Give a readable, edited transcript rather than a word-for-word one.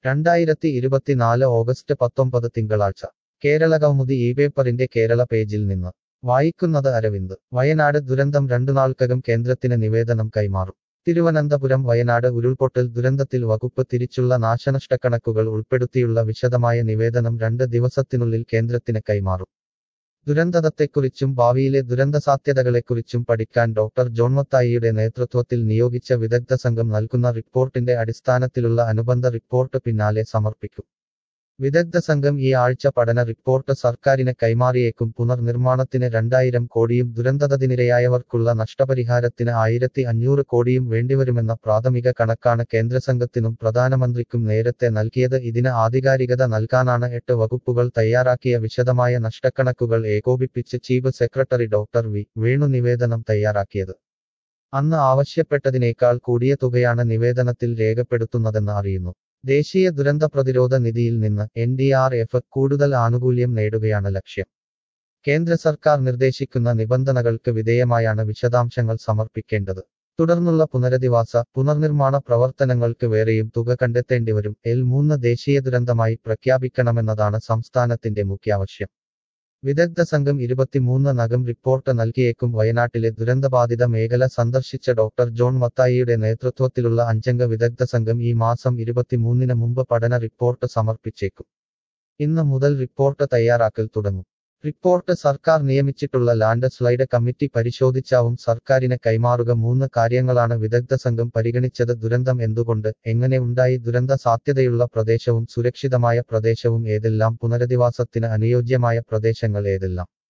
2024 August 19 തിങ്കളാഴ്ച കേരളകൗമുദി ഇപേപ്പറിന്റെ കേരള പേജിൽ നിന്ന് വായിക്കുന്നത് അരവിന്ദ്. വയനാട് ദുരന്തം രണ്ടുനാൾക്കകം കേന്ദ്രത്തിന് നിവേദനം കൈമാറും. തിരുവനന്തപുരം. വയനാട് ഉരുൾപൊട്ടൽ ദുരന്തത്തിൽ വകുപ്പ് തിരിച്ചുള്ള നാശനഷ്ടക്കണക്കുകൾ ഉൾപ്പെടുത്തിയുള്ള വിശദമായ നിവേദനം 2 ദിവസത്തിനുള്ളിൽ കേന്ദ്രത്തിന് കൈമാറും. ദുരന്തത്തെക്കുറിച്ചും ഭാവിയിലെ ദുരന്തസാധ്യതകളെക്കുറിച്ചും പഠിക്കാൻ ഡോക്ടർ ജോൺ മത്തായിയുടെ നേതൃത്വത്തിൽ നിയോഗിച്ച വിദഗ്ധ സംഘം നൽകുന്ന റിപ്പോർട്ടിന്റെ അടിസ്ഥാനത്തിലുള്ള അനുബന്ധ റിപ്പോർട്ട് പിന്നാലെ സമർപ്പിക്കും. വിദഗ്ധ സംഘം ഈ ആഴ്ച പഠന റിപ്പോർട്ട് സർക്കാരിന് കൈമാറിയേക്കും. പുനർനിർമ്മാണത്തിന് 2000 കോടിയും ദുരന്തത്തിനിരയായവർക്കുള്ള നഷ്ടപരിഹാരത്തിന് 1500 കോടിയും വേണ്ടിവരുമെന്ന പ്രാഥമിക കണക്കാണ് കേന്ദ്രസംഘത്തിനും പ്രധാനമന്ത്രിക്കും നേരത്തെ നൽകിയത്. ഇതിന് ആധികാരികത നൽകാനാണ് 8 വകുപ്പുകൾ തയ്യാറാക്കിയ വിശദമായ നഷ്ടക്കണക്കുകൾ ഏകോപിപ്പിച്ച് chief secretary doctor V. Venu നിവേദനം തയ്യാറാക്കിയത്. അന്ന് ആവശ്യപ്പെട്ടതിനേക്കാൾ കൂടിയ തുകയാണ് നിവേദനത്തിൽ രേഖപ്പെടുത്തുന്നതെന്ന് അറിയുന്നു. ദേശീയ ദുരന്ത പ്രതിരോധ നിധിയിൽ നിന്ന് NDRF കൂടുതൽ ആനുകൂല്യം നേടുകയാണ് ലക്ഷ്യം. കേന്ദ്ര സർക്കാർ നിർദ്ദേശിക്കുന്ന നിബന്ധനകൾക്ക് വിധേയമായാണ് വിശദാംശങ്ങൾ സമർപ്പിക്കേണ്ടത്. തുടർന്നുള്ള പുനരധിവാസ/പുനർനിർമ്മാണ പ്രവർത്തനങ്ങൾക്ക് വേറെയും തുക കണ്ടെത്തേണ്ടിവരും. L3 ദേശീയ ദുരന്തമായി പ്രഖ്യാപിക്കണമെന്നതാണ് സംസ്ഥാനത്തിന്റെ മുഖ്യാവശ്യം. വിദഗ്ധ സംഘം 23-നകം റിപ്പോർട്ട് നൽകിയേക്കും. വയനാട്ടിലെ ദുരന്തബാധിത മേഖല സന്ദർശിച്ച ഡോക്ടർ ജോൺ മത്തായിയുടെ നേതൃത്വത്തിലുള്ള 5-അംഗ വിദഗ്ധ സംഘം ഈ മാസം 23-ന് മുമ്പ് പഠന റിപ്പോർട്ട് സമർപ്പിച്ചേക്കും. ഇന്ന് മുതൽ റിപ്പോർട്ട് തയ്യാറാക്കൽ തുടങ്ങും. റിപ്പോർട്ട് സർക്കാർ നിയമിച്ചിട്ടുള്ള ലാൻഡ് സ്ലൈഡ് കമ്മിറ്റി പരിശോധിച്ചാവും സർക്കാരിന് കൈമാറുക. 3 കാര്യങ്ങളാണ് വിദഗ്ധ സംഘം പരിഗണിച്ചത്. ദുരന്തം എന്തുകൊണ്ട്, എങ്ങനെ ഉണ്ടായി, ദുരന്ത സാധ്യതയുള്ള പ്രദേശവും സുരക്ഷിതമായ പ്രദേശവും ഏതെല്ലാം, പുനരധിവാസത്തിന് അനുയോജ്യമായ പ്രദേശങ്ങൾ ഏതെല്ലാം.